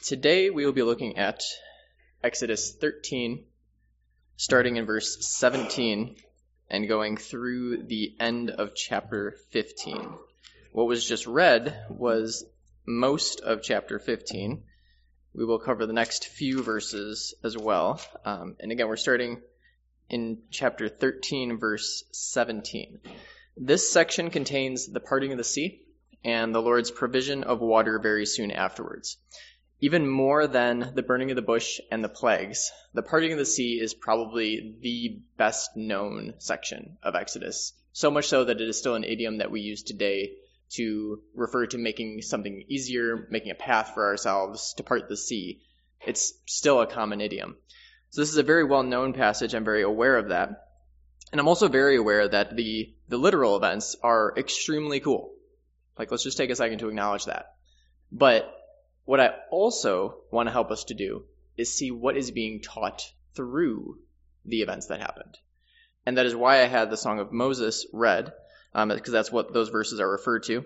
Today we will be looking at Exodus 13, starting in verse 17 and going through the end of chapter 15. What was just read was most of chapter 15. We will cover the next few verses as well. And again, we're starting in chapter 13, verse 17. This section contains the parting of the sea and the Lord's provision of water very soon afterwards. Even more than the burning of the bush and the plagues, the parting of the sea is probably the best known section of Exodus. So much so that it is still an idiom that we use today to refer to making something easier, making a path for ourselves to part the sea. It's still a common idiom. So this is a very well-known passage. I'm very aware of that. And I'm also very aware that the literal events are extremely cool. Let's just take a second to acknowledge that. But what I also want to help us to do is see what is being taught through the events that happened. And that is why I had the Song of Moses read, because that's what those verses are referred to.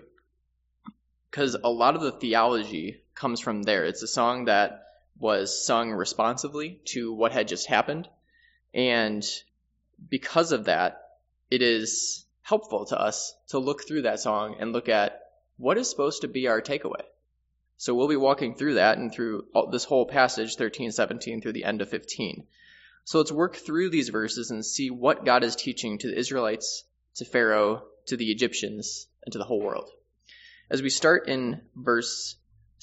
Because a lot of the theology comes from there. It's a song that was sung responsively to what had just happened. And because of that, it is helpful to us to look through that song and look at what is supposed to be our takeaway. So we'll be walking through that and through this whole passage, 13, 17, through the end of 15. So let's work through these verses and see what God is teaching to the Israelites, to Pharaoh, to the Egyptians, and to the whole world. As we start in verse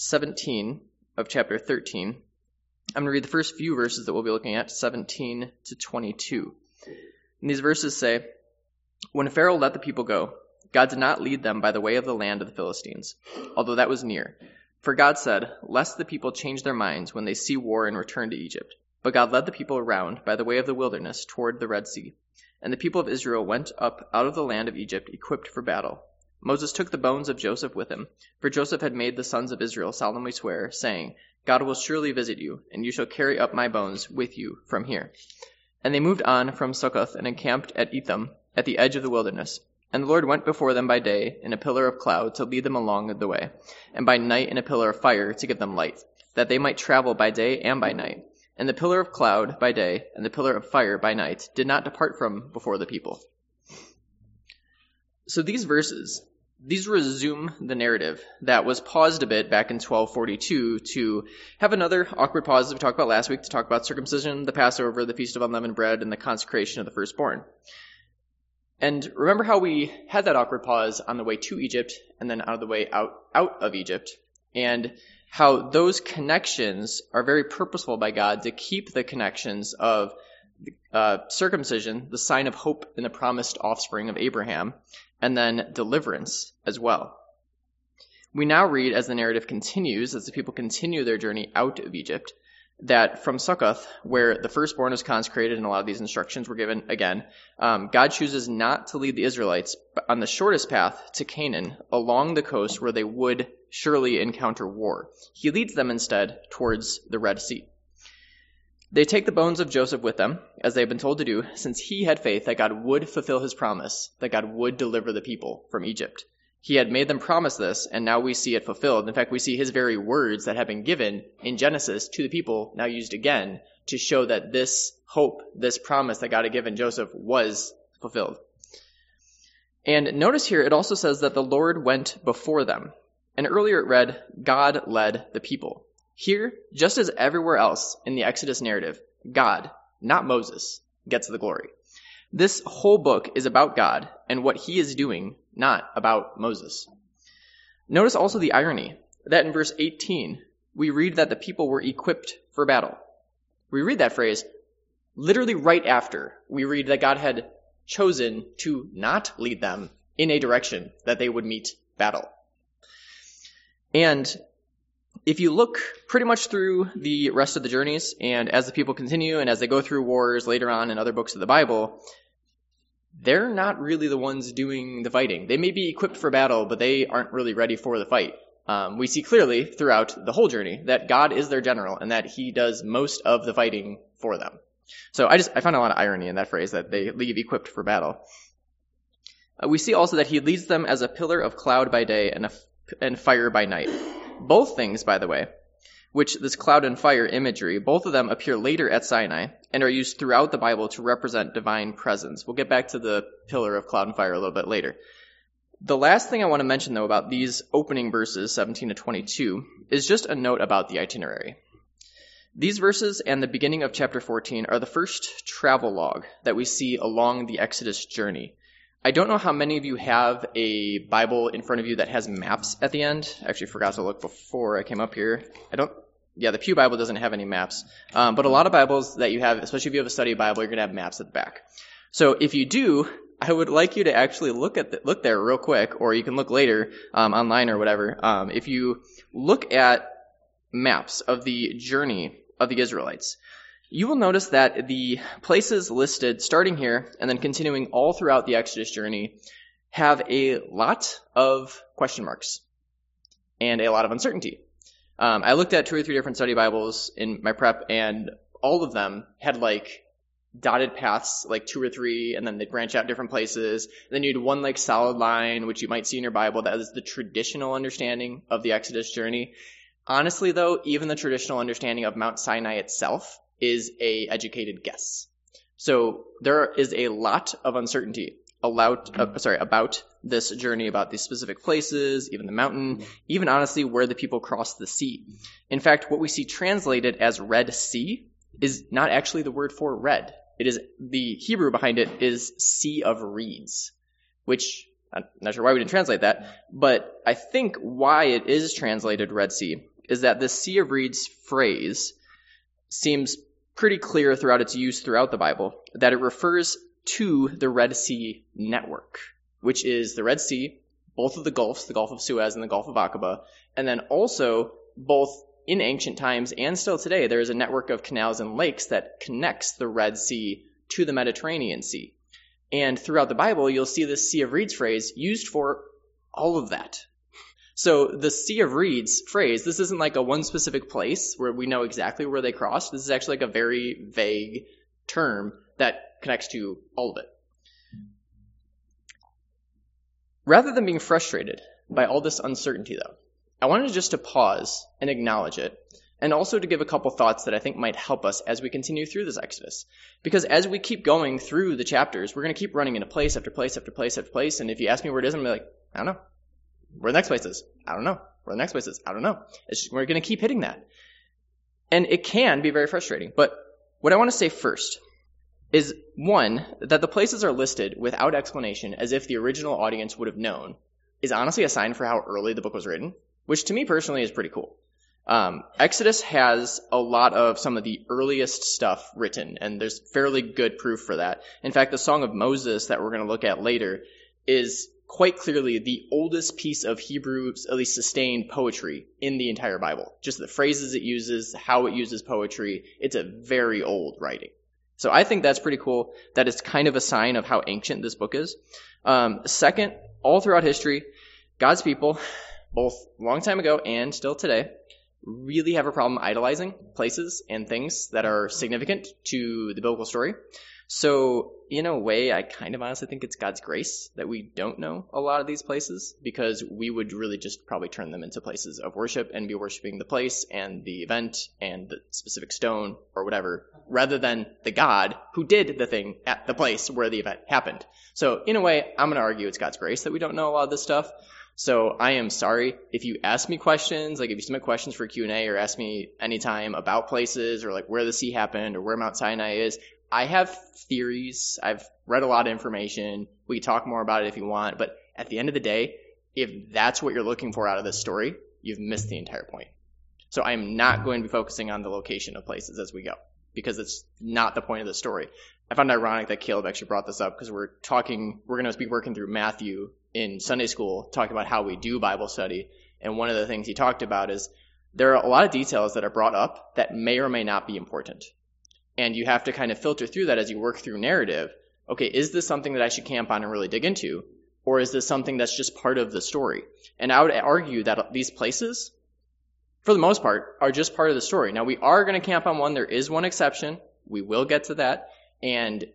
17 of chapter 13, I'm going to read the first few verses that we'll be looking at, 17 to 22. And these verses say, "When Pharaoh let the people go, God did not lead them by the way of the land of the Philistines, although that was near. For God said, lest the people change their minds when they see war and return to Egypt. But God led the people around by the way of the wilderness toward the Red Sea. And the people of Israel went up out of the land of Egypt equipped for battle. Moses took the bones of Joseph with him, for Joseph had made the sons of Israel solemnly swear, saying, God will surely visit you, and you shall carry up my bones with you from here. And they moved on from Succoth and encamped at Etham, at the edge of the wilderness. And the Lord went before them by day in a pillar of cloud to lead them along the way, and by night in a pillar of fire to give them light, that they might travel by day and by night. And the pillar of cloud by day and the pillar of fire by night did not depart from before the people." So these verses, these resume the narrative that was paused a bit back in 1242 to have another awkward pause as we talked about last week to talk about circumcision, the Passover, the Feast of Unleavened Bread, and the consecration of the firstborn. And remember how we had that awkward pause on the way to Egypt and then on the way out of Egypt, and how those connections are very purposeful by God to keep the connections of circumcision, the sign of hope in the promised offspring of Abraham, and then deliverance as well. We now read as the narrative continues, as the people continue their journey out of Egypt, that from Succoth, where the firstborn is consecrated and a lot of these instructions were given again, God chooses not to lead the Israelites on the shortest path to Canaan along the coast where they would surely encounter war. He leads them instead towards the Red Sea. They take the bones of Joseph with them, as they have been told to do, since he had faith that God would fulfill his promise, that God would deliver the people from Egypt. He had made them promise this, and now we see it fulfilled. In fact, we see his very words that have been given in Genesis to the people now used again to show that this hope, this promise that God had given Joseph was fulfilled. And notice here, it also says that the Lord went before them. And earlier it read, God led the people. Here, just as everywhere else in the Exodus narrative, God, not Moses, gets the glory. This whole book is about God and what he is doing, not about Moses. Notice also the irony that in verse 18, we read that the people were equipped for battle. We read that phrase literally right after we read that God had chosen to not lead them in a direction that they would meet battle. And if you look pretty much through the rest of the journeys, and as the people continue and as they go through wars later on in other books of the Bible, they're not really the ones doing the fighting. They may be equipped for battle, but they aren't really ready for the fight. We see clearly throughout the whole journey that God is their general and that he does most of the fighting for them. So I find a lot of irony in that phrase, that they leave equipped for battle. We see also that he leads them as a pillar of cloud by day and fire by night. Both things, by the way, which this cloud and fire imagery, both of them appear later at Sinai and are used throughout the Bible to represent divine presence. We'll get back to the pillar of cloud and fire a little bit later. The last thing I want to mention, though, about these opening verses, 17 to 22, is just a note about the itinerary. These verses and the beginning of chapter 14 are the first travel log that we see along the Exodus journey. I don't know how many of you have a Bible in front of you that has maps at the end. I actually forgot to look before I came up here. The Pew Bible doesn't have any maps. But a lot of Bibles that you have, especially if you have a study Bible, you're going to have maps at the back. So if you do, I would like you to actually look there real quick, or you can look later online or whatever. If you look at maps of the journey of the Israelites, you will notice that the places listed starting here and then continuing all throughout the Exodus journey have a lot of question marks and a lot of uncertainty. I looked at 2 or 3 different study Bibles in my prep, and all of them had like dotted paths, like 2 or 3, and then they'd branch out different places. And then you had one like solid line, which you might see in your Bible, that is the traditional understanding of the Exodus journey. Honestly, though, even the traditional understanding of Mount Sinai itself is a educated guess. So there is a lot of uncertainty about this journey, about these specific places, even the mountain, even honestly where the people crossed the sea. In fact, what we see translated as Red Sea is not actually the word for red. It is, the Hebrew behind it is Sea of Reeds, which I'm not sure why we didn't translate that, but I think why it is translated Red Sea is that the Sea of Reeds phrase seems pretty clear throughout its use throughout the Bible, that it refers to the Red Sea network, which is the Red Sea, both of the Gulfs, the Gulf of Suez and the Gulf of Aqaba, and then also both in ancient times and still today, there is a network of canals and lakes that connects the Red Sea to the Mediterranean Sea. And throughout the Bible, you'll see this Sea of Reeds phrase used for all of that. So the Sea of Reeds phrase, this isn't like a one specific place where we know exactly where they crossed. This is actually like a very vague term that connects to all of it. Rather than being frustrated by all this uncertainty, though, I wanted just to pause and acknowledge it, and also to give a couple thoughts that I think might help us as we continue through this Exodus. Because as we keep going through the chapters, we're going to keep running into place after place after place after place, and if you ask me where it is, I'm going to be like, I don't know. Where the next place is? I don't know. Where the next place is? I don't know. We're going to keep hitting that. And it can be very frustrating. But what I want to say first is, one, that the places are listed without explanation as if the original audience would have known is honestly a sign for how early the book was written, which to me personally is pretty cool. Exodus has a lot of some of the earliest stuff written, and there's fairly good proof for that. In fact, the Song of Moses that we're going to look at later is quite clearly the oldest piece of Hebrew, at least sustained poetry in the entire Bible. Just the phrases it uses, how it uses poetry, it's a very old writing. So I think that's pretty cool, that it's kind of a sign of how ancient this book is. Second, all throughout history, God's people, both a long time ago and still today, really have a problem idolizing places and things that are significant to the biblical story. So in a way, I kind of honestly think it's God's grace that we don't know a lot of these places, because we would really just probably turn them into places of worship and be worshiping the place and the event and the specific stone or whatever, rather than the God who did the thing at the place where the event happened. So in a way, I'm going to argue it's God's grace that we don't know a lot of this stuff. So I am sorry if you ask me questions, like if you submit questions for Q&A or ask me anytime about places or like where the sea happened or where Mount Sinai is. I have theories. I've read a lot of information. We can talk more about it if you want. But at the end of the day, if that's what you're looking for out of this story, you've missed the entire point. So I'm not going to be focusing on the location of places as we go, because it's not the point of the story. I found it ironic that Caleb actually brought this up, because we're going to be working through Matthew in Sunday school, talking about how we do Bible study. And one of the things he talked about is there are a lot of details that are brought up that may or may not be important. And you have to kind of filter through that as you work through narrative. Okay, is this something that I should camp on and really dig into? Or is this something that's just part of the story? And I would argue that these places, for the most part, are just part of the story. Now, we are going to camp on one. There is one exception. We will get to that. And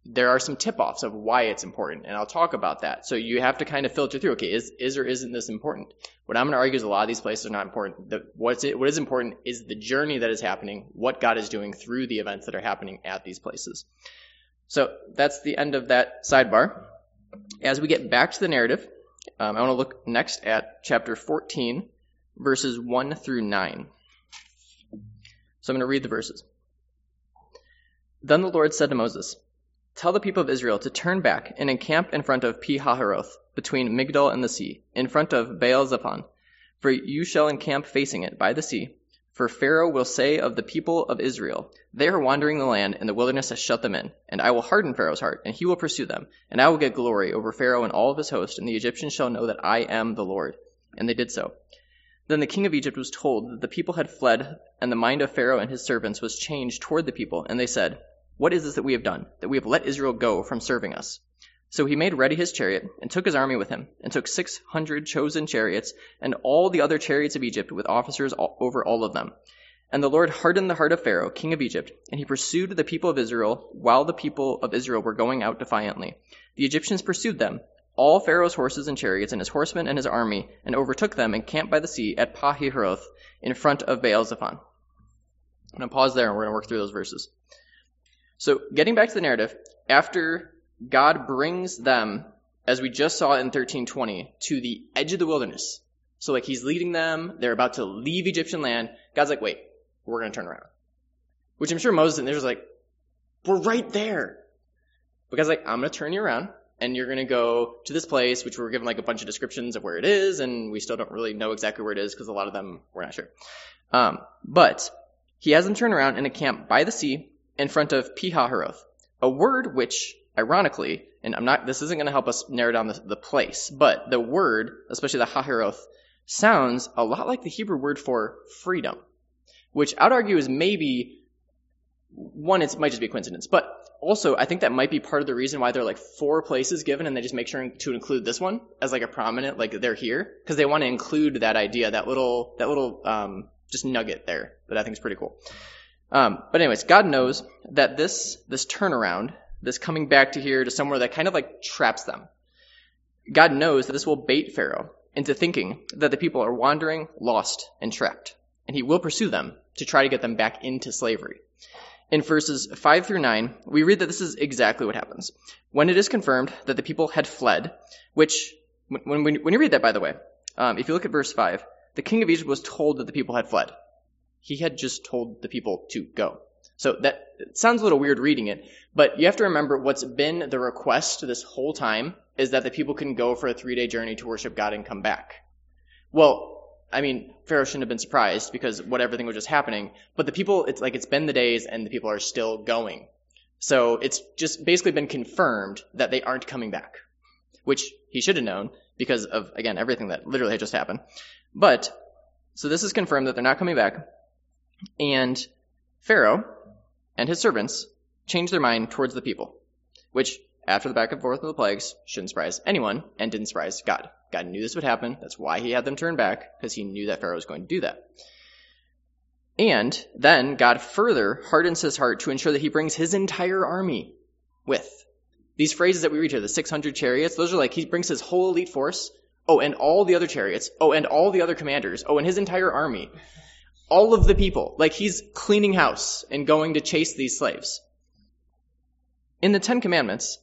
there are some tip-offs of why it's important, and I'll talk about that. So you have to kind of filter through, okay, is or isn't this important? What I'm going to argue is a lot of these places are not important. What is important is the journey that is happening, what God is doing through the events that are happening at these places. So that's the end of that sidebar. As we get back to the narrative, I want to look next at chapter 14, verses 1 through 9. So I'm going to read the verses. Then the Lord said to Moses, "Tell the people of Israel to turn back and encamp in front of Pi-hahiroth, between Migdol and the sea, in front of Baal-zephon. For you shall encamp facing it by the sea. For Pharaoh will say of the people of Israel, they are wandering the land, and the wilderness has shut them in. And I will harden Pharaoh's heart, and he will pursue them. And I will get glory over Pharaoh and all of his host, and the Egyptians shall know that I am the Lord." And they did so. Then the king of Egypt was told that the people had fled, and the mind of Pharaoh and his servants was changed toward the people. And they said, "What is this that we have done, that we have let Israel go from serving us?" So he made ready his chariot, and took his army with him, and took 600 chosen chariots, and all the other chariots of Egypt, with officers over all of them. And the Lord hardened the heart of Pharaoh, king of Egypt, and he pursued the people of Israel, while the people of Israel were going out defiantly. The Egyptians pursued them, all Pharaoh's horses and chariots, and his horsemen and his army, and overtook them, and camped by the sea at Pi-hahiroth, in front of Baal-zephon. I'm going to pause there, and we're going to work through those verses. So getting back to the narrative, after God brings them, as we just saw in 13:20, to the edge of the wilderness. So like he's leading them, they're about to leave Egyptian land. God's like, wait, we're going to turn around. Which I'm sure Moses and there's like, we're right there. But God's like, I'm going to turn you around, and you're going to go to this place, which we're given like a bunch of descriptions of where it is, and we still don't really know exactly where it is because a lot of them we're not sure. But he has them turn around and encamp by the sea in front of Pi-hahiroth, a word which, ironically, and this isn't going to help us narrow down the place, but the word, especially the Hahiroth, sounds a lot like the Hebrew word for freedom, which I'd argue is maybe, one, it might just be a coincidence, but also I think that might be part of the reason why there are like 4 places given, and they just make sure to include this one as like a prominent, like they're here, because they want to include that idea, that little just nugget there that I think is pretty cool. But anyways, God knows that this turnaround, this coming back to here to somewhere that kind of like traps them. God knows that this will bait Pharaoh into thinking that the people are wandering, lost, and trapped. And he will pursue them to try to get them back into slavery. In verses 5 through 9, we read that this is exactly what happens. When it is confirmed that the people had fled, which, when you read that, by the way, if you look at verse 5, the king of Egypt was told that the people had fled. He had just told the people to go. So that it sounds a little weird reading it, but you have to remember what's been the request this whole time is that the people can go for a 3-day journey to worship God and come back. Well, I mean, Pharaoh shouldn't have been surprised because everything was just happening, but the people, it's been the days and the people are still going. So it's just basically been confirmed that they aren't coming back, which he should have known because of, again, everything that literally had just happened. But, so this is confirmed that they're not coming back, and Pharaoh and his servants changed their mind towards the people, which, after the back and forth of the plagues, shouldn't surprise anyone and didn't surprise God. God knew this would happen. That's why he had them turn back, because he knew that Pharaoh was going to do that. And then God further hardens his heart to ensure that he brings his entire army with. These phrases that we read here, the 600 chariots, those are like he brings his whole elite force. Oh, and all the other chariots. Oh, and all the other commanders. Oh, and his entire army. All of the people. Like he's cleaning house and going to chase these slaves. In the 10 Commandments,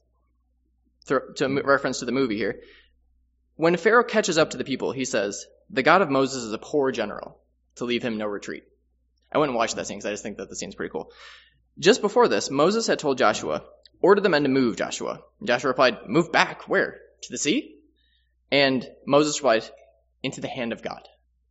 to reference to the movie here, when Pharaoh catches up to the people, he says, the God of Moses is a poor general, to leave him no retreat. I wouldn't watch that scene because I just think that the scene's pretty cool. Just before this, Moses had told Joshua, order the men to move, Joshua. And Joshua replied, move back, where? To the sea? And Moses replied, into the hand of God.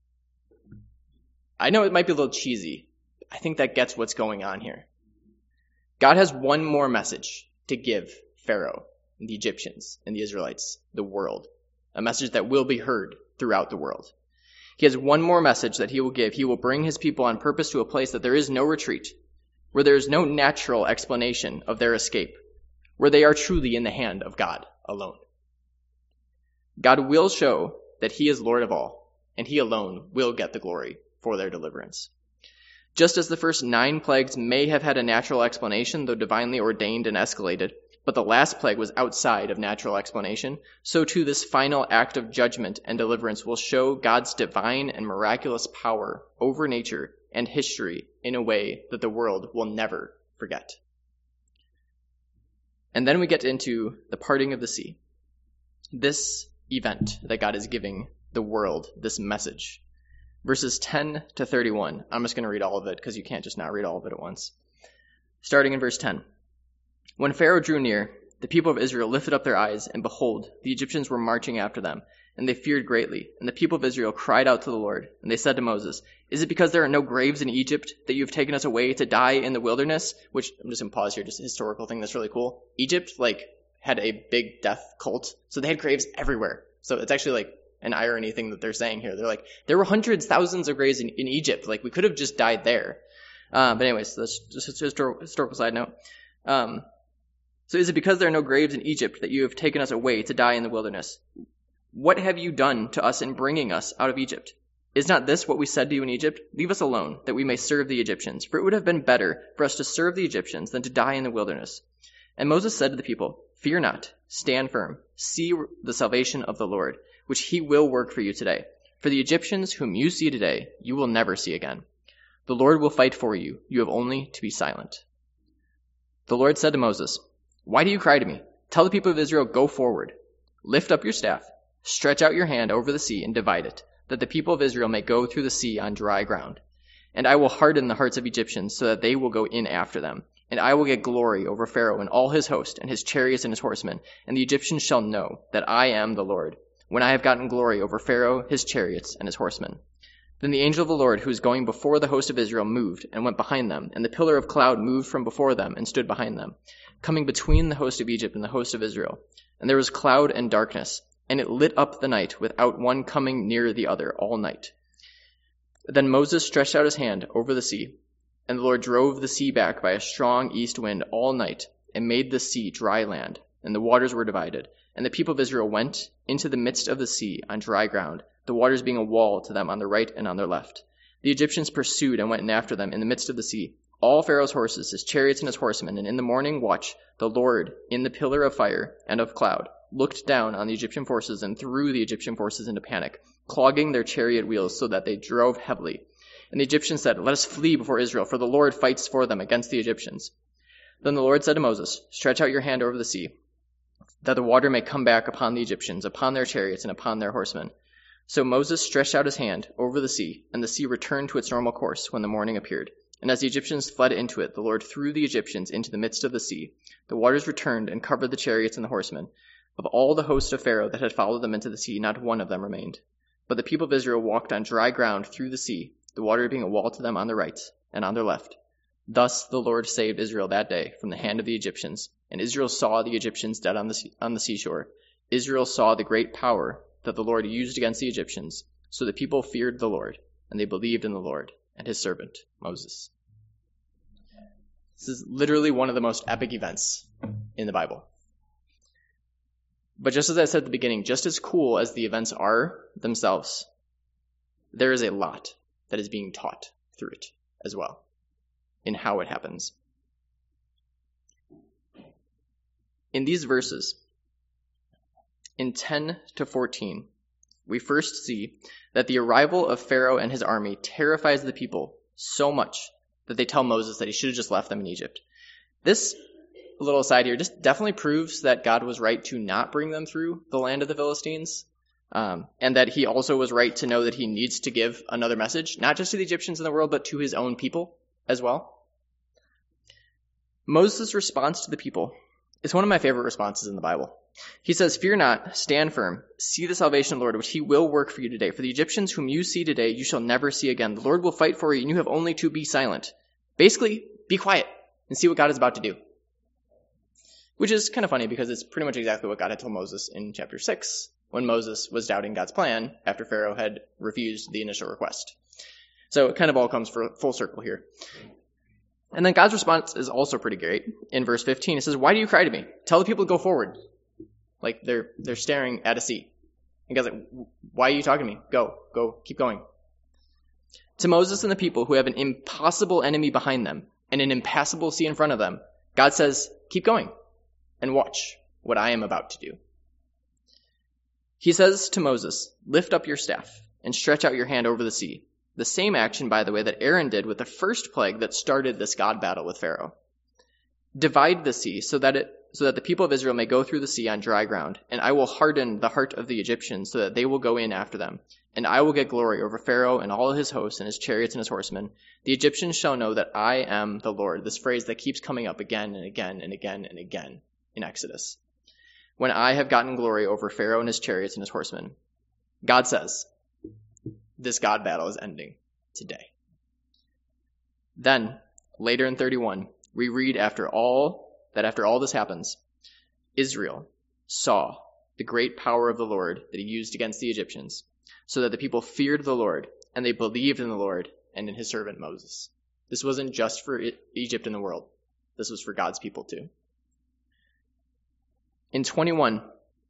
I know it might be a little cheesy. But I think that gets what's going on here. God has one more message to give Pharaoh, and the Egyptians, and the Israelites, the world. A message that will be heard throughout the world. He has one more message that he will give. He will bring his people on purpose to a place that there is no retreat, where there is no natural explanation of their escape, where they are truly in the hand of God alone. God will show that he is Lord of all, and he alone will get the glory for their deliverance. Just as the first 9 plagues may have had a natural explanation, though divinely ordained and escalated, But the last plague was outside of natural explanation. So too this final act of judgment and deliverance will show God's divine and miraculous power over nature and history in a way that the world will never forget. And then we get into the parting of the sea. This event that God is giving the world, this message. Verses 10 to 31. I'm just going to read all of it because you can't just not read all of it at once. Starting in verse 10. When Pharaoh drew near, the people of Israel lifted up their eyes, and behold, the Egyptians were marching after them, and they feared greatly. And the people of Israel cried out to the Lord, and they said to Moses, "Is it because there are no graves in Egypt that you have taken us away to die in the wilderness?" Which, I'm just going to pause here, just a historical thing that's really cool. Egypt, had a big death cult, so they had graves everywhere. So it's actually an irony thing that they're saying here. They're like, there were hundreds, thousands of graves in Egypt. We could have just died there. But anyways, that's just a historical side note. So is it because there are no graves in Egypt that you have taken us away to die in the wilderness? What have you done to us in bringing us out of Egypt? Is not this what we said to you in Egypt? Leave us alone, that we may serve the Egyptians. For it would have been better for us to serve the Egyptians than to die in the wilderness. And Moses said to the people, "Fear not, stand firm, see the salvation of the Lord, which he will work for you today. For the Egyptians whom you see today, you will never see again. The Lord will fight for you. You have only to be silent." The Lord said to Moses, "Why do you cry to me? Tell the people of Israel, go forward. Lift up your staff, stretch out your hand over the sea and divide it, that the people of Israel may go through the sea on dry ground. And I will harden the hearts of Egyptians so that they will go in after them. And I will get glory over Pharaoh and all his host and his chariots and his horsemen. And the Egyptians shall know that I am the Lord, when I have gotten glory over Pharaoh, his chariots, and his horsemen." Then the angel of the Lord, who was going before the host of Israel, moved and went behind them, and the pillar of cloud moved from before them and stood behind them, coming between the host of Egypt and the host of Israel. And there was cloud and darkness, and it lit up the night without one coming near the other all night. Then Moses stretched out his hand over the sea, and the Lord drove the sea back by a strong east wind all night, and made the sea dry land, and the waters were divided. And the people of Israel went into the midst of the sea on dry ground, the waters being a wall to them on their right and on their left. The Egyptians pursued and went in after them in the midst of the sea, all Pharaoh's horses, his chariots, and his horsemen. And in the morning watch, the Lord, in the pillar of fire and of cloud, looked down on the Egyptian forces and threw the Egyptian forces into panic, clogging their chariot wheels so that they drove heavily. And the Egyptians said, "Let us flee before Israel, for the Lord fights for them against the Egyptians." Then the Lord said to Moses, "Stretch out your hand over the sea, that the water may come back upon the Egyptians, upon their chariots, and upon their horsemen." So Moses stretched out his hand over the sea, and the sea returned to its normal course when the morning appeared. And as the Egyptians fled into it, the Lord threw the Egyptians into the midst of the sea. The waters returned and covered the chariots and the horsemen. Of all the host of Pharaoh that had followed them into the sea, not one of them remained. But the people of Israel walked on dry ground through the sea, the water being a wall to them on their right and on their left. Thus the Lord saved Israel that day from the hand of the Egyptians. And Israel saw the Egyptians dead on the seashore. Israel saw the great power that the Lord used against the Egyptians. So the people feared the Lord, and they believed in the Lord and his servant Moses. This is literally one of the most epic events in the Bible. But just as I said at the beginning, just as cool as the events are themselves, there is a lot that is being taught through it as well, in how it happens. In these verses, in 10 to 14, we first see that the arrival of Pharaoh and his army terrifies the people so much that they tell Moses that he should have just left them in Egypt. This little aside here just definitely proves that God was right to not bring them through the land of the Philistines, and that he also was right to know that he needs to give another message, not just to the Egyptians in the world, but to his own people as well. Moses' response to the people is one of my favorite responses in the Bible. He says, "Fear not, stand firm, see the salvation of the Lord, which he will work for you today. For the Egyptians whom you see today, you shall never see again. The Lord will fight for you, and you have only to be silent." Basically, be quiet and see what God is about to do. Which is kind of funny because it's pretty much exactly what God had told Moses in chapter 6, when Moses was doubting God's plan after Pharaoh had refused the initial request. So it kind of all comes full circle here. And then God's response is also pretty great. In verse 15, it says, "Why do you cry to me? Tell the people to go forward." Like they're staring at a sea. And God's like, "Why are you talking to me? Go, keep going." To Moses and the people who have an impossible enemy behind them and an impassable sea in front of them, God says, "Keep going. and watch what I am about to do." He says to Moses, "Lift up your staff and stretch out your hand over the sea." The same action, by the way, that Aaron did with the first plague that started this God battle with Pharaoh. "Divide the sea so that the people of Israel may go through the sea on dry ground, and I will harden the heart of the Egyptians so that they will go in after them. And I will get glory over Pharaoh and all his hosts and his chariots and his horsemen. The Egyptians shall know that I am the Lord." This phrase that keeps coming up again and again and again and again in Exodus. "When I have gotten glory over Pharaoh and his chariots and his horsemen." God says, this God battle is ending today. Then, later in 31, we read after all this happens, Israel saw the great power of the Lord that he used against the Egyptians, so that the people feared the Lord, and they believed in the Lord and in his servant Moses. This wasn't just for Egypt and the world. This was for God's people too. In 21,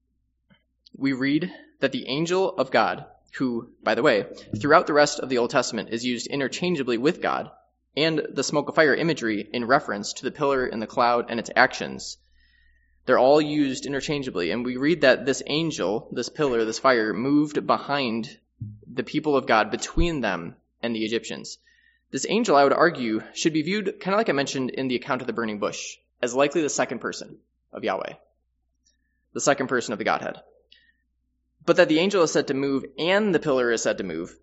we read that the angel of God, who, by the way, throughout the rest of the Old Testament is used interchangeably with God, and the smoke of fire imagery in reference to the pillar and the cloud and its actions, they're all used interchangeably. And we read that this angel, this pillar, this fire, moved behind the people of God, between them and the Egyptians. This angel, I would argue, should be viewed, kind of like I mentioned in the account of the burning bush, as likely the second person of Yahweh, the second person of the Godhead. But that the angel is said to move and the pillar is said to move,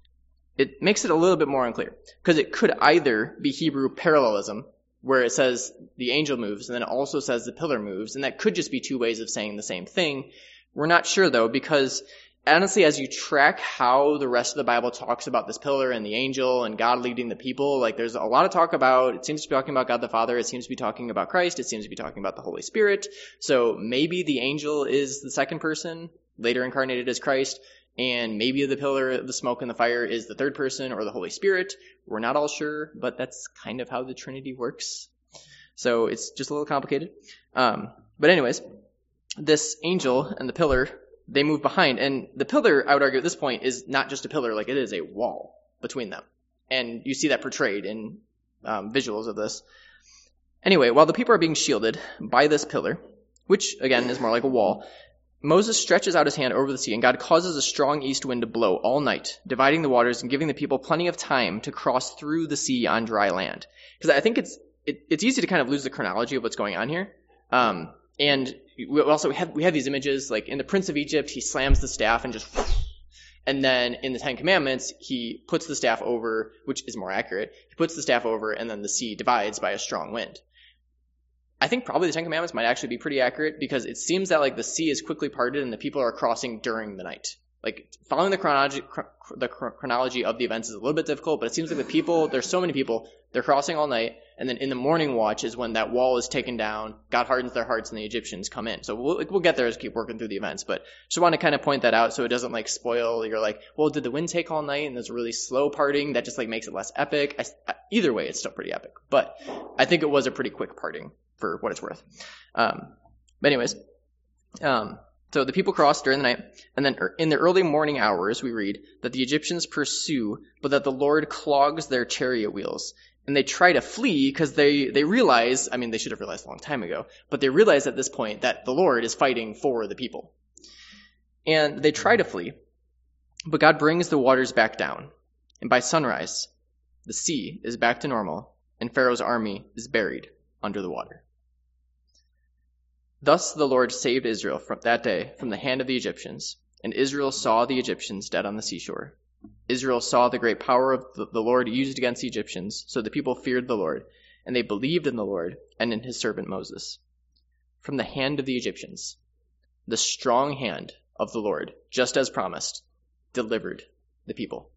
it makes it a little bit more unclear. Because it could either be Hebrew parallelism, where it says the angel moves and then it also says the pillar moves, and that could just be two ways of saying the same thing. We're not sure though, because honestly, as you track how the rest of the Bible talks about this pillar and the angel and God leading the people, like there's a lot of talk about, it seems to be talking about God the Father, it seems to be talking about Christ, it seems to be talking about the Holy Spirit. So maybe the angel is the second person, later incarnated as Christ, and maybe the pillar, the smoke, and the fire is the third person or the Holy Spirit. We're not all sure, but that's kind of how the Trinity works. So it's just a little complicated. But anyways, this angel and the pillar, they move behind. And the pillar, I would argue at this point, is not just a pillar, like it is a wall between them. And you see that portrayed in visuals of this. Anyway, while the people are being shielded by this pillar, which again is more like a wall, Moses stretches out his hand over the sea, and God causes a strong east wind to blow all night, dividing the waters and giving the people plenty of time to cross through the sea on dry land. Because I think it's easy to kind of lose the chronology of what's going on here. And we have these images, like in the Prince of Egypt, he slams the staff and just, and then in the Ten Commandments, he puts the staff over, which is more accurate. He puts the staff over, and then the sea divides by a strong wind. I think probably the Ten Commandments might actually be pretty accurate, because it seems that like the sea is quickly parted and the people are crossing during the night. Like following the chronology of the events is a little bit difficult, but it seems like the people, there's so many people, they're crossing all night, and then in the morning watch is when that wall is taken down, God hardens their hearts, and the Egyptians come in. So we'll get there as we keep working through the events, but just want to kind of point that out so it doesn't like spoil. You're like, well, did the wind take all night and there's a really slow parting that just like makes it less epic? Either way, it's still pretty epic, but I think it was a pretty quick parting for what it's worth. But anyways, so the people cross during the night, and then in the early morning hours, we read that the Egyptians pursue, but that the Lord clogs their chariot wheels. And they try to flee because they realize, I mean, they should have realized a long time ago, but they realize at this point that the Lord is fighting for the people. And they try to flee, but God brings the waters back down. And by sunrise, the sea is back to normal, and Pharaoh's army is buried under the water. Thus the Lord saved Israel from that day from the hand of the Egyptians, and Israel saw the Egyptians dead on the seashore. Israel saw the great power of the Lord used against the Egyptians, so the people feared the Lord, and they believed in the Lord and in his servant Moses. From the hand of the Egyptians, the strong hand of the Lord, just as promised, delivered the people.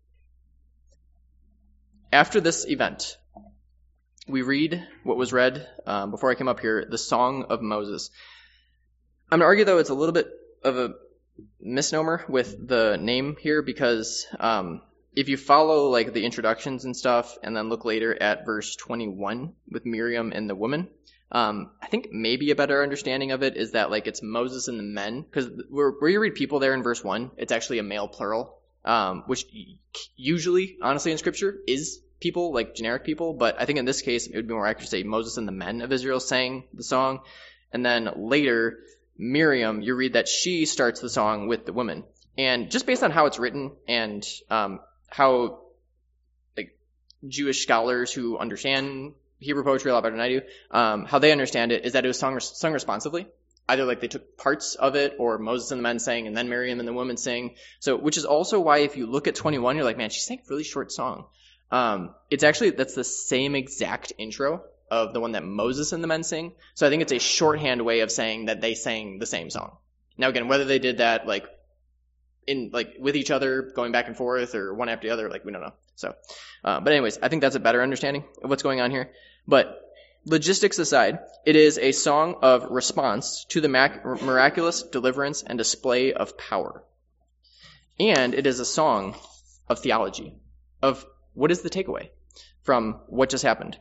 After this event, we read what was read before I came up here, the Song of Moses. I'm going to argue, though, it's a little bit of a misnomer with the name here, because if you follow like the introductions and stuff and then look later at verse 21 with Miriam and the woman, I think maybe a better understanding of it is that like it's Moses and the men, because where you read people there in verse 1, it's actually a male plural, which usually, honestly, in Scripture is people, like generic people, but I think in this case it would be more accurate to say Moses and the men of Israel sang the song. And then later, Miriam, you read that she starts the song with the women. And just based on how it's written and how Jewish scholars who understand Hebrew poetry a lot better than I do, how they understand it is that it was sung responsively. Either they took parts of it, or Moses and the men sang, and then Miriam and the women sang. So, which is also why if you look at 21, you're like, man, she sang a really short song. That's the same exact intro of the one that Moses and the men sing. So I think it's a shorthand way of saying that they sang the same song. Now again, whether they did that with each other, going back and forth, or one after the other, we don't know. So, but anyways, I think that's a better understanding of what's going on here. But logistics aside, it is a song of response to the miraculous deliverance and display of power. And it is a song of theology, of what is the takeaway from what just happened.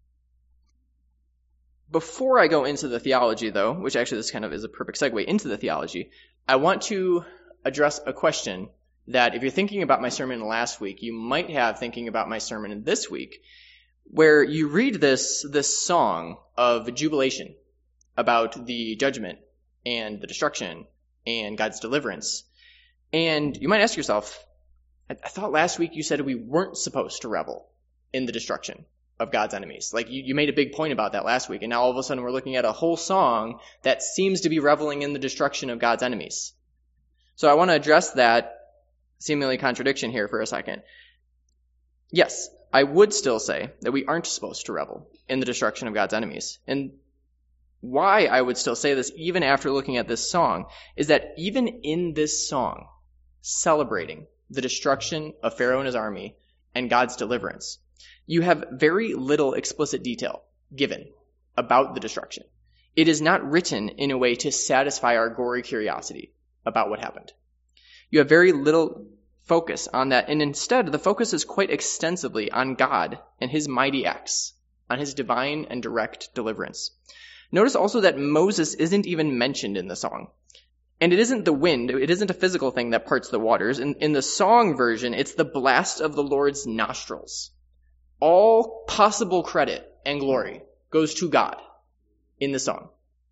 Before I go into the theology, though, which actually this kind of is a perfect segue into the theology, I want to address a question that if you're thinking about my sermon last week, you might have thinking about my sermon this week, where you read this song of jubilation about the judgment and the destruction and God's deliverance. And you might ask yourself, I thought last week you said we weren't supposed to revel in the destruction of God's enemies. You made a big point about that last week, and now all of a sudden we're looking at a whole song that seems to be reveling in the destruction of God's enemies. So I want to address that seemingly contradiction here for a second. Yes, I would still say that we aren't supposed to revel in the destruction of God's enemies. And why I would still say this, even after looking at this song, is that even in this song, celebrating the destruction of Pharaoh and his army and God's deliverance, you have very little explicit detail given about the destruction. It is not written in a way to satisfy our gory curiosity about what happened. You have very little focus on that, and instead the focus is quite extensively on God and his mighty acts, on his divine and direct deliverance. Notice also that Moses isn't even mentioned in the song. And it isn't the wind, it isn't a physical thing that parts the waters. In the song version, it's the blast of the Lord's nostrils. All possible credit and glory goes to God in the song.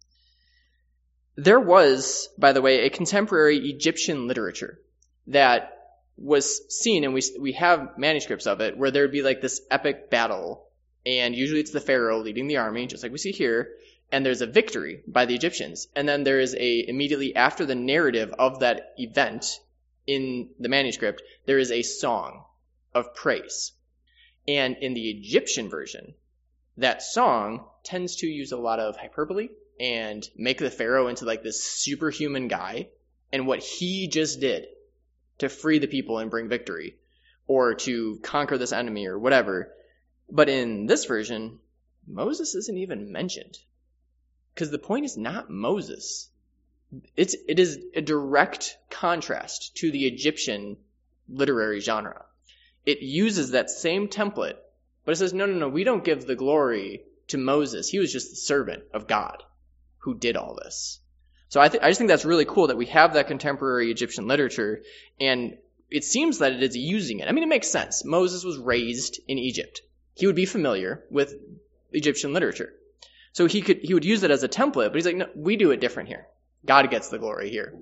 There was, by the way, a contemporary Egyptian literature that was seen, and we have manuscripts of it, where there would be this epic battle, and usually it's the Pharaoh leading the army, just like we see here, and there's a victory by the Egyptians. And then there is immediately after the narrative of that event in the manuscript, there is a song of praise. And in the Egyptian version, that song tends to use a lot of hyperbole and make the Pharaoh into this superhuman guy, and what he just did to free the people and bring victory, or to conquer this enemy or whatever. But in this version, Moses isn't even mentioned. Because the point is not Moses. It is a direct contrast to the Egyptian literary genre. It uses that same template, but it says, no, we don't give the glory to Moses. He was just the servant of God who did all this. So I just think that's really cool that we have that contemporary Egyptian literature, and it seems that it is using it. I mean, it makes sense. Moses was raised in Egypt. He would be familiar with Egyptian literature. So he would use it as a template, but he's like, no, we do it different here. God gets the glory here.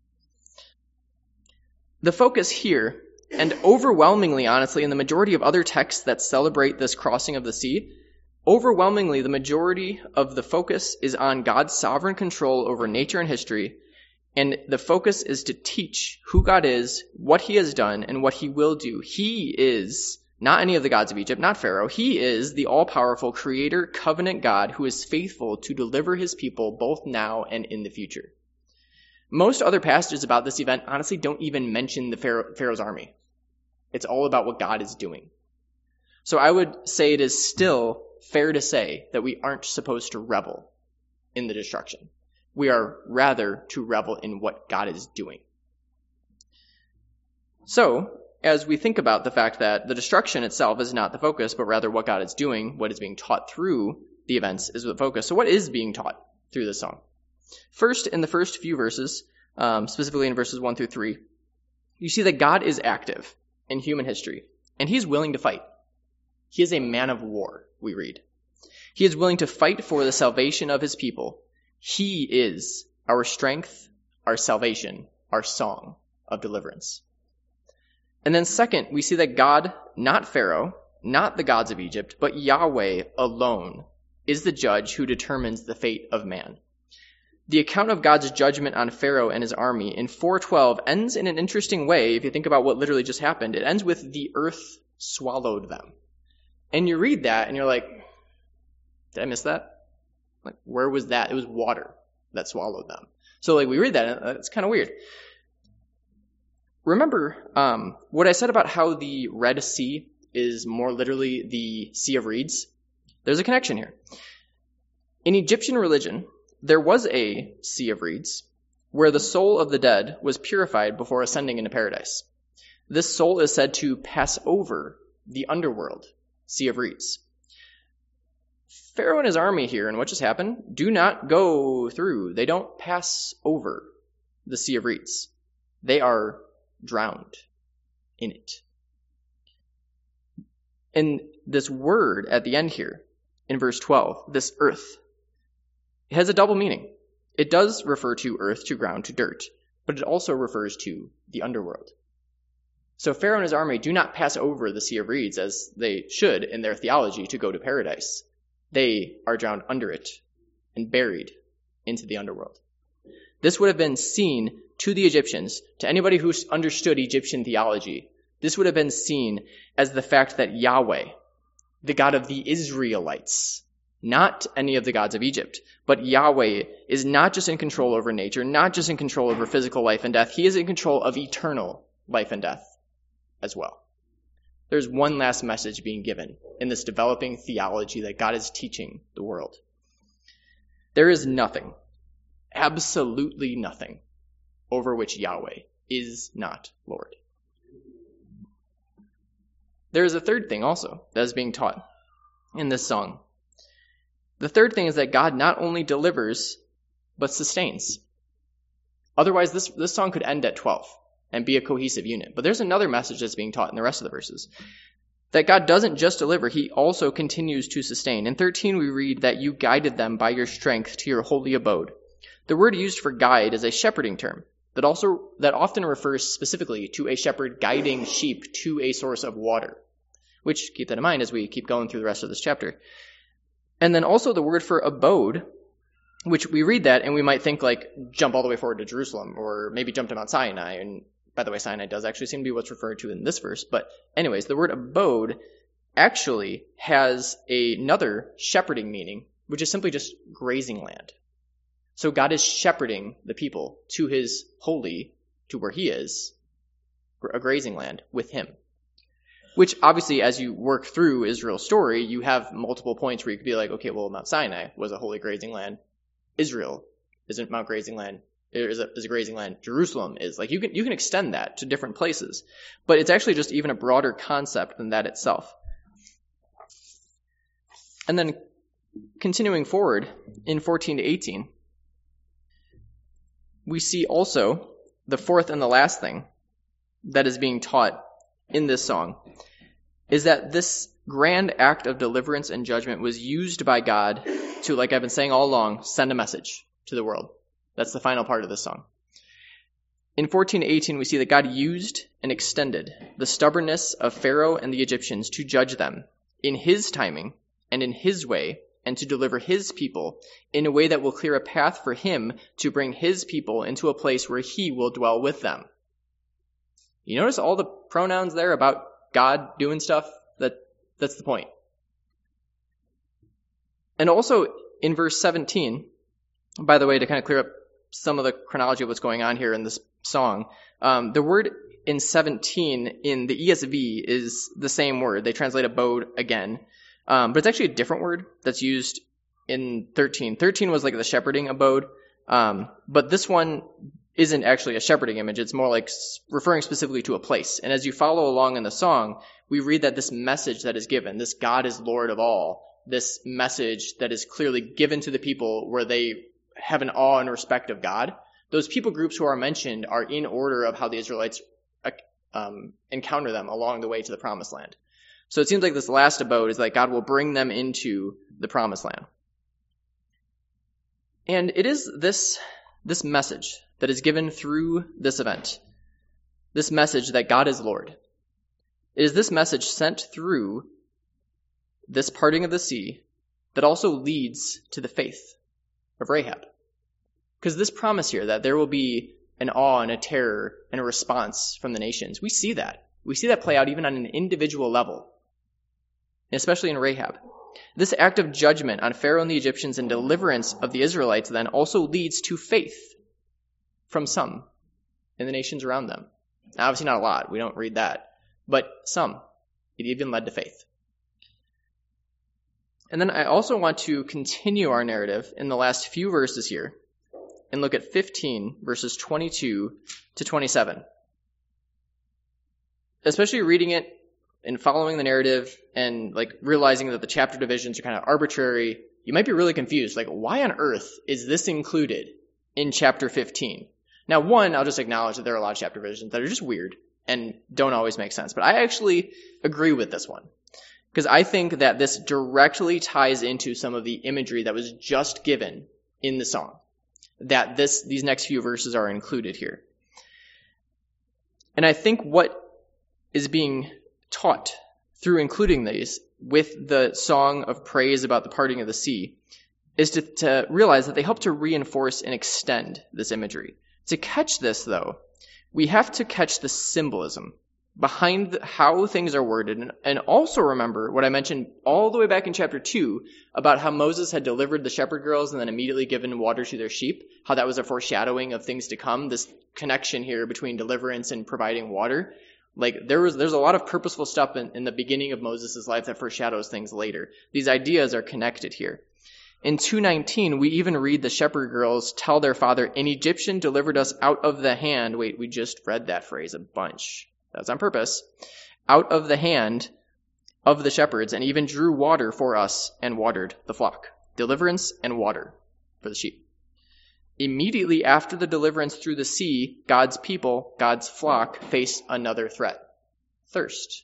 The focus here, and overwhelmingly, honestly, in the majority of other texts that celebrate this crossing of the sea, overwhelmingly, the majority of the focus is on God's sovereign control over nature and history, and the focus is to teach who God is, what he has done, and what he will do. He is not any of the gods of Egypt, not Pharaoh. He is the all-powerful creator, covenant God who is faithful to deliver his people both now and in the future. Most other passages about this event honestly don't even mention the Pharaoh's army. It's all about what God is doing. So I would say it is still fair to say that we aren't supposed to revel in the destruction. We are rather to revel in what God is doing. So, as we think about the fact that the destruction itself is not the focus, but rather what God is doing, what is being taught through the events is the focus. So what is being taught through this song? First, in the first few verses, specifically in verses 1 through 3, you see that God is active in human history, and he's willing to fight. He is a man of war, we read. He is willing to fight for the salvation of his people, He is our strength, our salvation, our song of deliverance. And then second, we see that God, not Pharaoh, not the gods of Egypt, but Yahweh alone is the judge who determines the fate of man. The account of God's judgment on Pharaoh and his army in 4:12 ends in an interesting way. If you think about what literally just happened, it ends with the earth swallowed them. And you read that and you're like, did I miss that? Like, where was that? It was water that swallowed them. So like we read that and it's kind of weird. Remember what I said about how the Red Sea is more literally the Sea of Reeds? There's a connection here. In Egyptian religion, there was a Sea of Reeds where the soul of the dead was purified before ascending into paradise. This soul is said to pass over the underworld, Sea of Reeds. Pharaoh and his army here, and what just happened, do not go through. They don't pass over the Sea of Reeds. They are drowned in it. And this word at the end here, in verse 12, this earth, it has a double meaning. It does refer to earth, to ground, to dirt, but it also refers to the underworld. So Pharaoh and his army do not pass over the Sea of Reeds as they should in their theology to go to paradise. They are drowned under it and buried into the underworld. This would have been seen to the Egyptians, to anybody who understood Egyptian theology, this would have been seen as the fact that Yahweh, the God of the Israelites, not any of the gods of Egypt, but Yahweh is not just in control over nature, not just in control over physical life and death. He is in control of eternal life and death as well. There's one last message being given in this developing theology that God is teaching the world. There is nothing, absolutely nothing, over which Yahweh is not Lord. There is a third thing also that is being taught in this song. The third thing is that God not only delivers, but sustains. Otherwise, this song could end at 12 and be a cohesive unit. But there's another message that's being taught in the rest of the verses. That God doesn't just deliver, he also continues to sustain. In 13, we read that you guided them by your strength to your holy abode. The word used for guide is a shepherding term that often refers specifically to a shepherd guiding sheep to a source of water, which keep that in mind as we keep going through the rest of this chapter. And then also the word for abode, which we read that and we might think like jump all the way forward to Jerusalem or maybe jump to Mount Sinai. And by the way, Sinai does actually seem to be what's referred to in this verse. But anyways, the word abode actually has another shepherding meaning, which is simply just grazing land. So God is shepherding the people to his holy, to where he is, a grazing land with him. Which obviously, as you work through Israel's story, you have multiple points where you could be like, okay, well, Mount Sinai was a holy grazing land. Israel isn't Mount grazing land. Is a grazing land. Jerusalem is. Like you can extend that to different places, but it's actually just even a broader concept than that itself. And then continuing forward in 14 to 18, we see also the fourth and the last thing that is being taught in this song is that this grand act of deliverance and judgment was used by God to, like I've been saying all along, send a message to the world. That's the final part of this song. In 14 to 18, we see that God used and extended the stubbornness of Pharaoh and the Egyptians to judge them in his timing and in his way, and to deliver his people in a way that will clear a path for him to bring his people into a place where he will dwell with them. You notice all the pronouns there about God doing stuff? That's the point. And also in verse 17, by the way, to kind of clear up some of the chronology of what's going on here in this song, the word in 17 in the ESV is the same word. They translate abode again. But it's actually a different word that's used in 13. 13 was like the shepherding abode. But this one isn't actually a shepherding image. It's more like referring specifically to a place. And as you follow along in the song, we read that this message that is given, this God is Lord of all, this message that is clearly given to the people where they have an awe and respect of God, those people groups who are mentioned are in order of how the Israelites encounter them along the way to the promised land. So it seems like this last abode is that God will bring them into the promised land. And it is this message that is given through this event, this message that God is Lord. It is this message sent through this parting of the sea that also leads to the faith of Rahab. Because this promise here that there will be an awe and a terror and a response from the nations, we see that. We see that play out even on an individual level, especially in Rahab. This act of judgment on Pharaoh and the Egyptians and deliverance of the Israelites then also leads to faith from some in the nations around them. Now, obviously not a lot. We don't read that. But some. It even led to faith. And then I also want to continue our narrative in the last few verses here and look at 15, verses 22 to 27. Especially reading it and following the narrative and realizing that the chapter divisions are kind of arbitrary, you might be really confused. Why on earth is this included in chapter 15? Now, one, I'll just acknowledge that there are a lot of chapter divisions that are just weird and don't always make sense. But I actually agree with this one, because I think that this directly ties into some of the imagery that was just given in the song, that these next few verses are included here. And I think what is being taught through including these with the song of praise about the parting of the sea is to realize that they help to reinforce and extend this imagery. To catch this, though, we have to catch the symbolism behind how things are worded, and also remember what I mentioned all the way back in chapter 2 about how Moses had delivered the shepherd girls and then immediately given water to their sheep, how that was a foreshadowing of things to come, this connection here between deliverance and providing water. There's a lot of purposeful stuff in the beginning of Moses' life that foreshadows things later. These ideas are connected here. In 2:19, we even read the shepherd girls tell their father, "An Egyptian delivered us out of the hand." Wait, we just read that phrase a bunch. That's on purpose. "Out of the hand of the shepherds, and even drew water for us and watered the flock." Deliverance and water for the sheep. Immediately after the deliverance through the sea, God's people, God's flock, face another threat: thirst.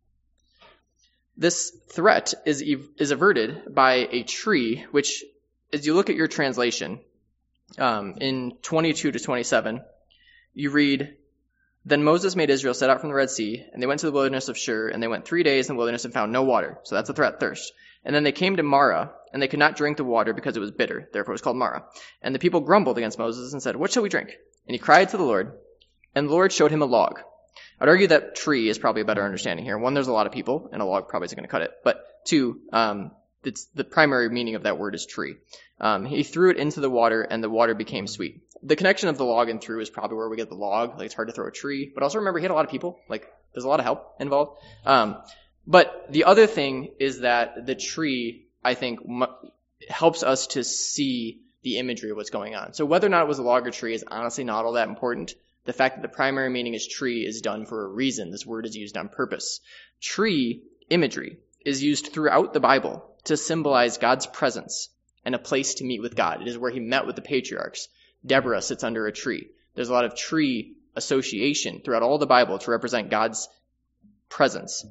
This threat is averted by a tree, which, as you look at your translation, in 22 to 27, you read, "Then Moses made Israel set out from the Red Sea, and they went to the wilderness of Shur, and they went 3 days in the wilderness and found no water." So that's a threat, thirst. "And then they came to Marah, and they could not drink the water because it was bitter. Therefore it was called Marah. And the people grumbled against Moses and said, 'What shall we drink?' And he cried to the Lord, and the Lord showed him a log." I'd argue that tree is probably a better understanding here. One, there's a lot of people, and a log probably isn't going to cut it. But two, it's the primary meaning of that word is tree. He threw it into the water, and the water became sweet. The connection of the log and through is probably where we get the log. It's hard to throw a tree. But also remember, he had a lot of people. There's a lot of help involved. But the other thing is that the tree, I think, helps us to see the imagery of what's going on. So whether or not it was a log or tree is honestly not all that important. The fact that the primary meaning is tree is done for a reason. This word is used on purpose. Tree imagery is used throughout the Bible to symbolize God's presence and a place to meet with God. It is where he met with the patriarchs. Deborah sits under a tree. There's a lot of tree association throughout all the Bible to represent God's presence.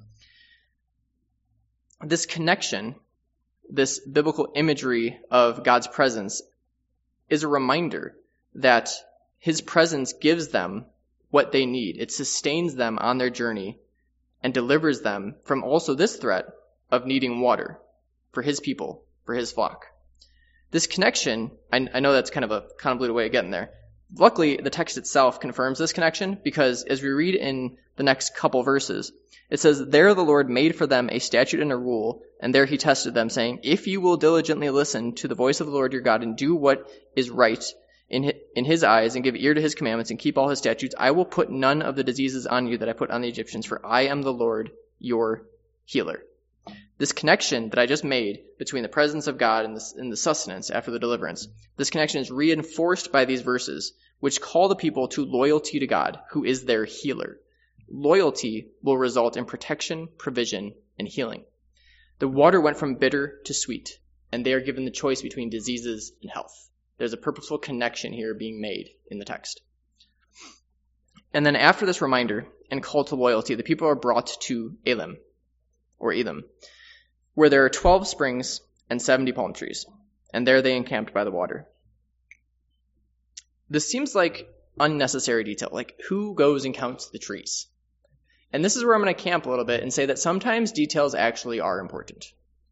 This connection, this biblical imagery of God's presence, is a reminder that his presence gives them what they need. It sustains them on their journey and delivers them from also this threat of needing water for his people, for his flock. This connection, I know that's kind of a convoluted way of getting there. Luckily, the text itself confirms this connection, because as we read in the next couple verses, it says, "There the Lord made for them a statute and a rule, and there he tested them, saying, 'If you will diligently listen to the voice of the Lord your God and do what is right in his eyes and give ear to his commandments and keep all his statutes, I will put none of the diseases on you that I put on the Egyptians, for I am the Lord your healer.'" This connection that I just made between the presence of God and the sustenance after the deliverance, this connection is reinforced by these verses, which call the people to loyalty to God, who is their healer. Loyalty will result in protection, provision, and healing. The water went from bitter to sweet, and they are given the choice between diseases and health. There's a purposeful connection here being made in the text. And then after this reminder and call to loyalty, the people are brought to Elim, where there are 12 springs and 70 palm trees, and there they encamped by the water. this seems like unnecessary detail. Like, who goes and counts the trees? And this is where I'm going to camp a little bit and say that sometimes details actually are important.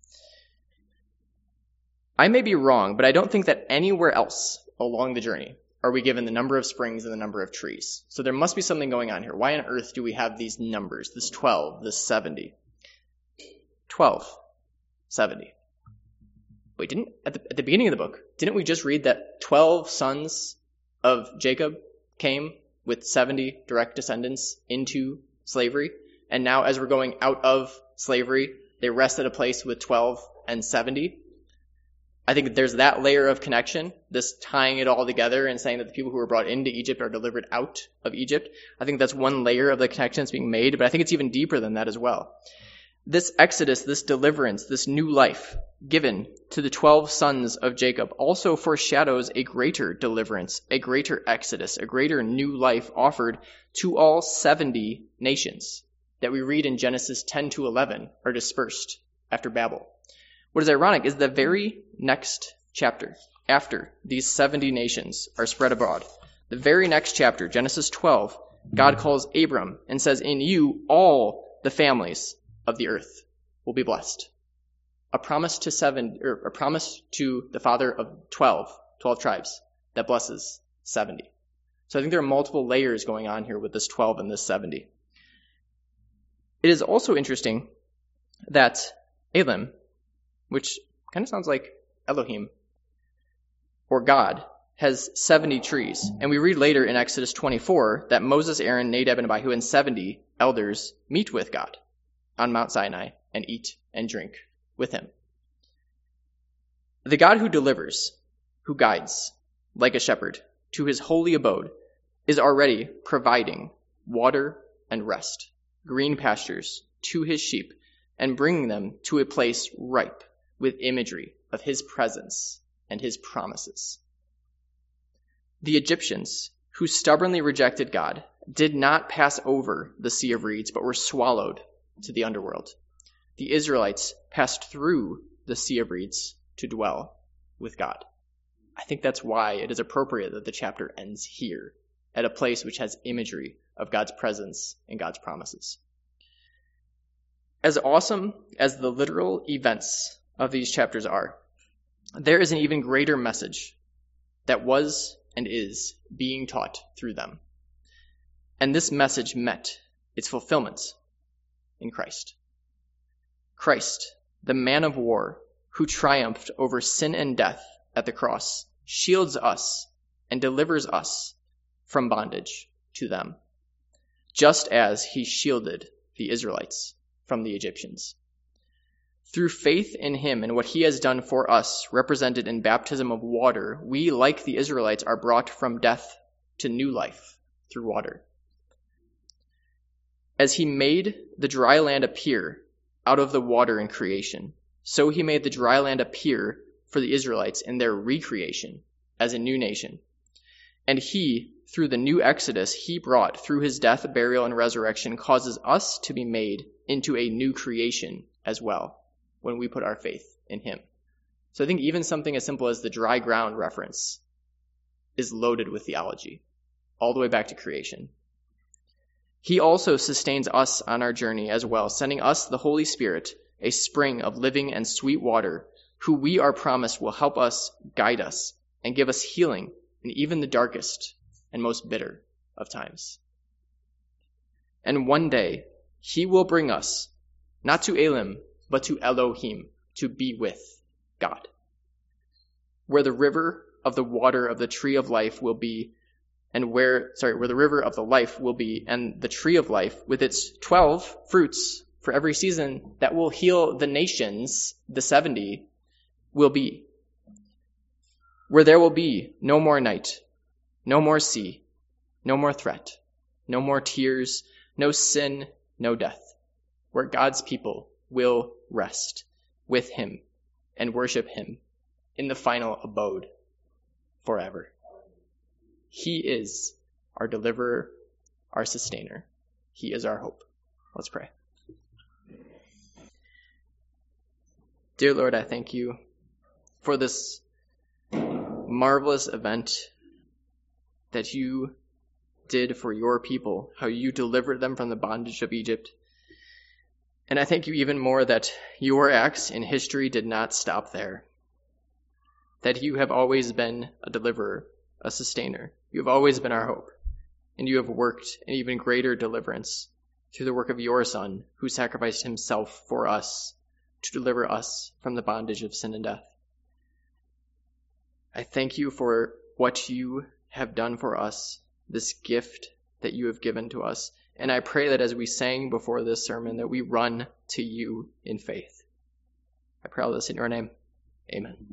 I may be wrong, but I don't think that anywhere else along the journey are we given the number of springs and the number of trees. So there must be something going on here. Why on earth do we have these numbers, this 12, this 70? 12, 70. Wait, at the beginning of the book, didn't we just read that 12 sons of Jacob came with 70 direct descendants into slavery? And now as we're going out of slavery, they rest at a place with 12 and 70? I think there's that layer of connection, this tying it all together and saying that the people who were brought into Egypt are delivered out of Egypt. I think that's one layer of the connection that's being made, but I think it's even deeper than that as well. This exodus, this deliverance, this new life given to the 12 sons of Jacob also foreshadows a greater deliverance, a greater exodus, a greater new life offered to all 70 nations that we read in Genesis 10 to 11 are dispersed after Babel. What is ironic is the very next chapter, after these 70 nations are spread abroad, the very next chapter, Genesis 12, God calls Abram and says, "In you all the families of the earth will be blessed." A promise to the father of 12 tribes that blesses 70. So I think there are multiple layers going on here with this 12 and this 70. It is also interesting that Elim, which kind of sounds like Elohim or God, has 70 trees. And we read later in Exodus 24 that Moses, Aaron, Nadab, and Abihu, and 70 elders meet with God on Mount Sinai and eat and drink with him. The God who delivers, who guides, like a shepherd, to his holy abode, is already providing water and rest, green pastures to his sheep, and bringing them to a place ripe with imagery of his presence and his promises. The Egyptians, who stubbornly rejected God, did not pass over the Sea of Reeds, but were swallowed to the underworld. The Israelites passed through the Sea of Reeds to dwell with God. I think that's why it is appropriate that the chapter ends here, at a place which has imagery of God's presence and God's promises. As awesome as the literal events of these chapters are, there is an even greater message that was and is being taught through them. And this message met its fulfillment in Christ. Christ, the man of war who triumphed over sin and death at the cross, shields us and delivers us from bondage to them, just as he shielded the Israelites from the Egyptians. Through faith in him and what he has done for us, represented in baptism of water, we, like the Israelites, are brought from death to new life through water. As he made the dry land appear out of the water in creation, so he made the dry land appear for the Israelites in their recreation as a new nation. And he, through the new exodus he brought through his death, burial, and resurrection, causes us to be made into a new creation as well when we put our faith in him. So I think even something as simple as the dry ground reference is loaded with theology, all the way back to creation. He also sustains us on our journey as well, sending us the Holy Spirit, a spring of living and sweet water, who we are promised will help us, guide us, and give us healing in even the darkest and most bitter of times. And one day, he will bring us, not to Elim, but to Elohim, to be with God, where the river of the water of the tree of life will be, where the river of the life will be, and the tree of life with its 12 fruits for every season that will heal the nations, the 70, will be. Where there will be no more night, no more sea, no more threat, no more tears, no sin, no death. Where God's people will rest with him and worship him in the final abode forever. He is our deliverer, our sustainer. He is our hope. Let's pray. Dear Lord, I thank you for this marvelous event that you did for your people, how you delivered them from the bondage of Egypt. And I thank you even more that your acts in history did not stop there, that you have always been a deliverer, a sustainer. You have always been our hope, and you have worked an even greater deliverance through the work of your Son, who sacrificed himself for us to deliver us from the bondage of sin and death. I thank you for what you have done for us, this gift that you have given to us. And I pray that as we sang before this sermon, that we run to you in faith. I pray all this in your name. Amen.